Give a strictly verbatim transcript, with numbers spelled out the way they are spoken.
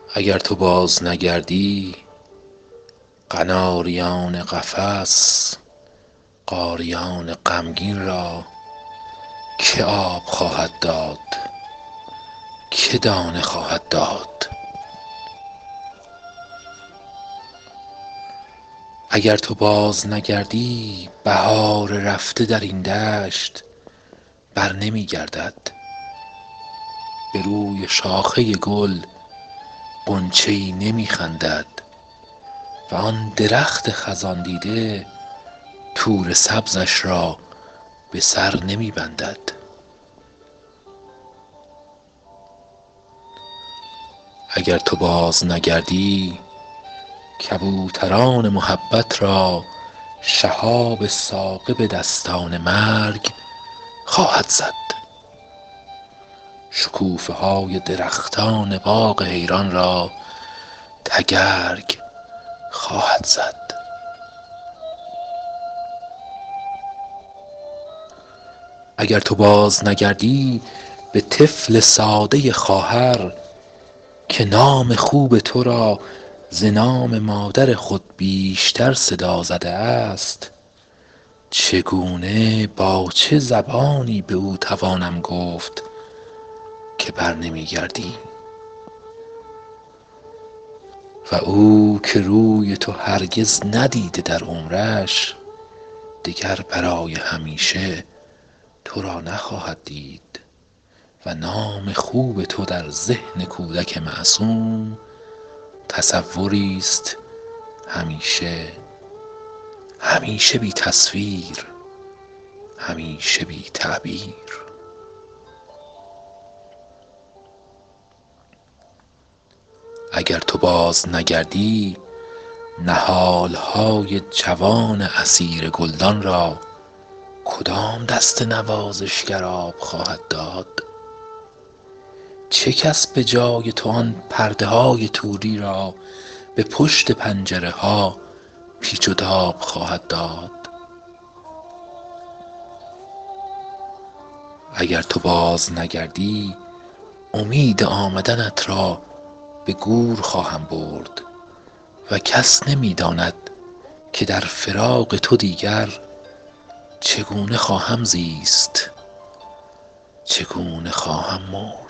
اگر تو باز نگردی قناریان قفس قاریان غمگین را که آب خواهد داد، که دانه خواهد داد؟ اگر تو باز نگردی بهار رفته در این دشت بر نمی گردد، به روی شاخه گل غنچه‌ای نمی خندد و آن درخت خزان دیده طور سبزش را به سر نمی بندد. اگر تو باز نگردی کبوتران محبت را شهاب ثاقب دستان مرگ خواهد زد، شکوفه های درختان باغ حیران را تگرگ خواهد زد. اگر تو باز نگردی به طفل ساده خواهر که نام خوب تو را ز نام مادر خود بیشتر صدا زده است، چگونه با چه زبانی به او توانم گفت که بر نمی گردی؟ و او که روی تو هرگز ندیده در عمرش، دگر برای همیشه تو را نخواهد دید و نام خوب تو در ذهن کودک معصوم تصوری است همیشه همیشه بی تصویر، همیشه بی تعبیر. اگر تو باز نگردی نهالهای جوان اسیر گلدان را کدام دست نوازشگر آب خواهد داد؟ چه کس به جای تو آن پرده های توری را به پشت پنجره ها پیچ و تاب خواهد داد؟ اگر تو باز نگردی امید آمدنت را به گور خواهم برد و کس نمی داند که در فراق تو دیگر چگونه خواهم زیست، چگونه خواهم مرد.